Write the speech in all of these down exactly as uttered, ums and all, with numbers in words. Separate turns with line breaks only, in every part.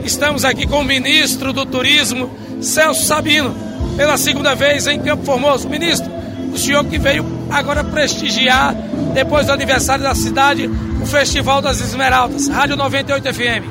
Estamos aqui com o ministro do Turismo, Celso Sabino, pela segunda vez em Campo Formoso. Ministro, o senhor que veio agora prestigiar, depois do aniversário da cidade, o Festival das Esmeraldas, Rádio noventa e oito F M.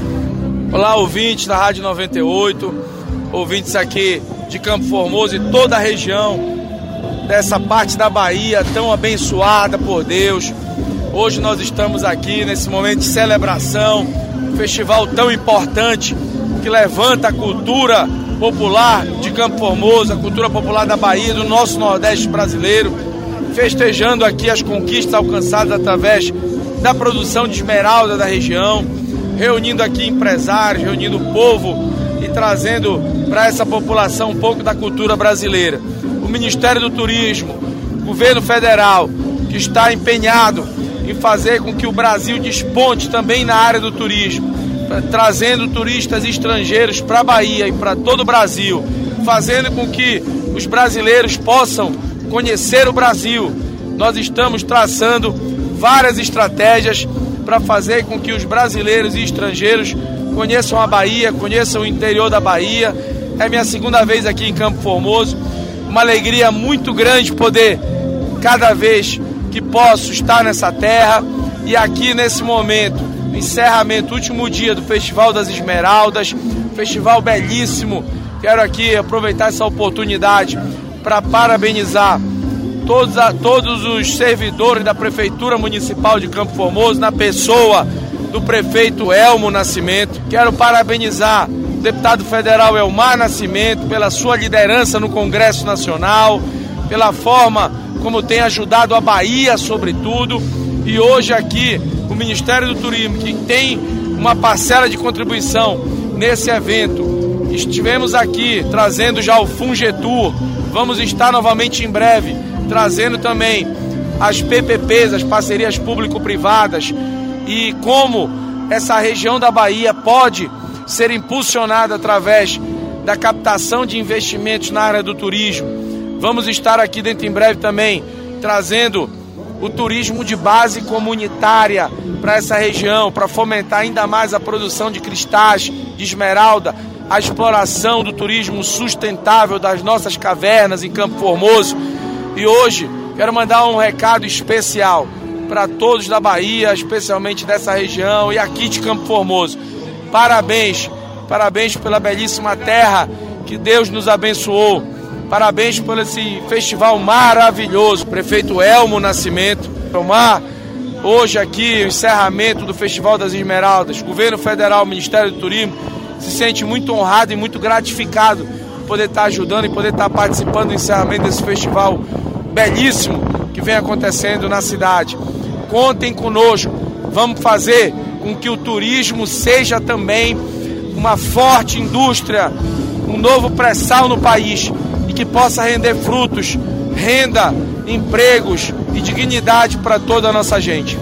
Olá, ouvintes da Rádio noventa e oito, ouvintes aqui de Campo Formoso e toda a região dessa parte da Bahia tão abençoada por Deus. Hoje nós estamos aqui nesse momento de celebração, um festival tão importante que levanta a cultura popular de Campo Formoso, a cultura popular da Bahia, do nosso Nordeste brasileiro, festejando aqui as conquistas alcançadas através da produção de esmeralda da região, reunindo aqui empresários, reunindo o povo e trazendo para essa população um pouco da cultura brasileira. O Ministério do Turismo, o governo federal, que está empenhado em fazer com que o Brasil desponte também na área do turismo, trazendo turistas estrangeiros para a Bahia e para todo o Brasil, fazendo com que os brasileiros possam conhecer o Brasil. Nós estamos traçando várias estratégias para fazer com que os brasileiros e estrangeiros conheçam a Bahia, conheçam o interior da Bahia. É minha segunda vez aqui em Campo Formoso, uma alegria muito grande poder, cada vez que posso, estar nessa terra e aqui nesse momento, no encerramento, último dia do Festival das Esmeraldas, festival belíssimo. Quero aqui aproveitar essa oportunidade para parabenizar todos, a, todos os servidores da Prefeitura Municipal de Campo Formoso, na pessoa do prefeito Elmo Nascimento. Quero parabenizar o deputado federal Elmar Nascimento pela sua liderança no Congresso Nacional, pela forma como tem ajudado a Bahia, sobretudo, e hoje aqui o Ministério do Turismo, que tem uma parcela de contribuição nesse evento. Estivemos aqui trazendo já o Fungetur, vamos estar novamente em breve trazendo também as P P Ps, as parcerias público-privadas, e como essa região da Bahia pode ser impulsionada através da captação de investimentos na área do turismo. Vamos estar aqui dentro em breve também trazendo o turismo de base comunitária para essa região, para fomentar ainda mais a produção de cristais, de esmeralda, a exploração do turismo sustentável das nossas cavernas em Campo Formoso. E hoje quero mandar um recado especial para todos da Bahia, especialmente dessa região e aqui de Campo Formoso. Parabéns, parabéns pela belíssima terra que Deus nos abençoou. Parabéns por esse festival maravilhoso. Prefeito Elmo Nascimento, Elmar, hoje aqui o encerramento do Festival das Esmeraldas. Governo Federal, Ministério do Turismo, se sente muito honrado e muito gratificado por poder estar ajudando e poder estar participando do encerramento desse festival belíssimo que vem acontecendo na cidade. Contem conosco, vamos fazer com que o turismo seja também uma forte indústria, um novo pré-sal no país, e que possa render frutos, renda, empregos e dignidade para toda a nossa gente.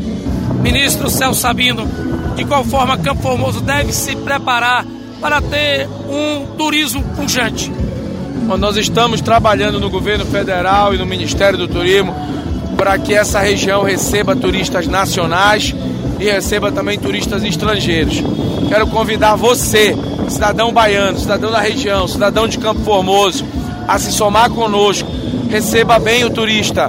Ministro Celso Sabino, de qual forma Campo Formoso deve se preparar para ter um turismo pujante?
Bom, nós estamos trabalhando no governo federal e no Ministério do Turismo para que essa região receba turistas nacionais e receba também turistas estrangeiros. Quero convidar você, cidadão baiano, cidadão da região, cidadão de Campo Formoso, a se somar conosco. Receba bem o turista,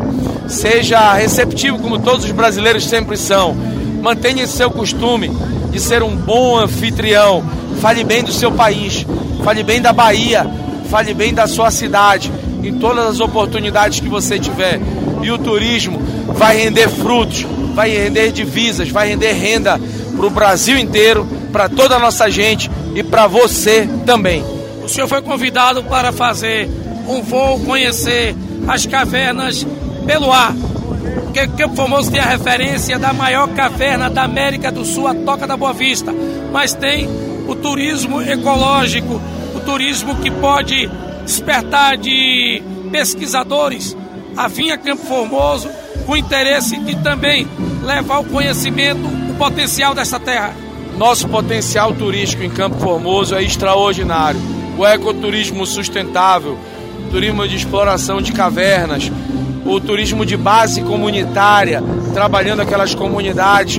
seja receptivo como todos os brasileiros sempre são. Mantenha esse seu costume de ser um bom anfitrião. Fale bem do seu país, fale bem da Bahia, fale bem da sua cidade, em todas as oportunidades que você tiver. E o turismo vai render frutos, vai render divisas, vai render renda para o Brasil inteiro, para toda a nossa gente e para você também.
O senhor foi convidado para fazer um voo, conhecer as cavernas pelo ar, porque Campo Formoso tem a referência da maior caverna da América do Sul, a Toca da Boa Vista, mas tem o turismo ecológico, o turismo que pode despertar de pesquisadores a vir a Campo Formoso com interesse de também levar o conhecimento, o potencial dessa terra.
Nosso potencial turístico em Campo Formoso é extraordinário. O ecoturismo sustentável, o turismo de exploração de cavernas, o turismo de base comunitária, trabalhando aquelas comunidades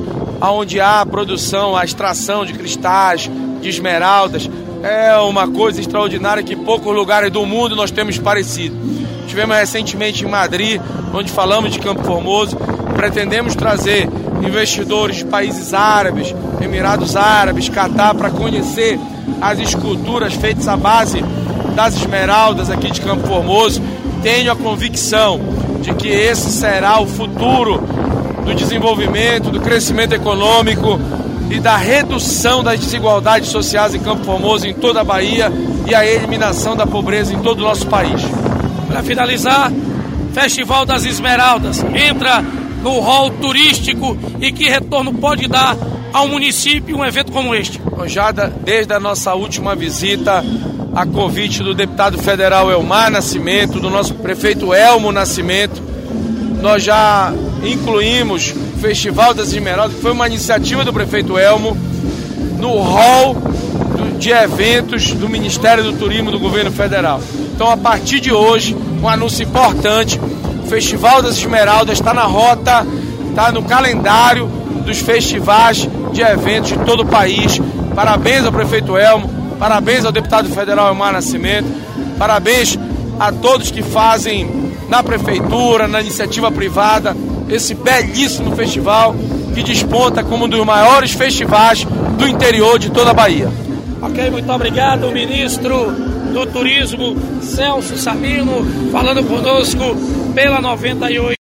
onde há a produção, a extração de cristais, de esmeraldas. É uma coisa extraordinária que em poucos lugares do mundo nós temos parecido. Estivemos recentemente em Madrid, onde falamos de Campo Formoso. Pretendemos trazer investidores de países árabes, Emirados Árabes, Catar, para conhecer as esculturas feitas à base das esmeraldas aqui de Campo Formoso. Tenho a convicção de que esse será o futuro do desenvolvimento, do crescimento econômico e da redução das desigualdades sociais em Campo Formoso, em toda a Bahia, e a eliminação da pobreza em todo o nosso país.
Para finalizar, Festival das Esmeraldas entra no rol turístico, e que retorno pode dar ao município um evento como este?
Já desde a nossa última visita, a convite do deputado federal Elmar Nascimento, do nosso prefeito Elmo Nascimento, nós já incluímos o Festival das Esmeraldas, que foi uma iniciativa do prefeito Elmo, no rol de eventos do Ministério do Turismo do governo federal. Então, a partir de hoje, um anúncio importante: o Festival das Esmeraldas está na rota, está no calendário dos festivais de eventos de todo o país. Parabéns ao prefeito Elmo, parabéns ao deputado federal Elmar Nascimento, parabéns a todos que fazem na prefeitura, na iniciativa privada, esse belíssimo festival que desponta como um dos maiores festivais do interior de toda a Bahia.
Ok, muito obrigado, ministro do Turismo Celso Sabino, falando conosco pela noventa e oito.